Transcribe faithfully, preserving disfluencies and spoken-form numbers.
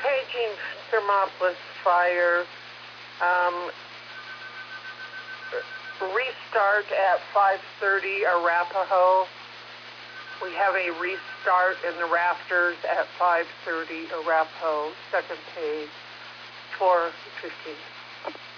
paging Thermopolis fire. Um, restart at five thirty Arapahoe. We have a restart in the rafters at five thirty Arapahoe, second page, four fifteen.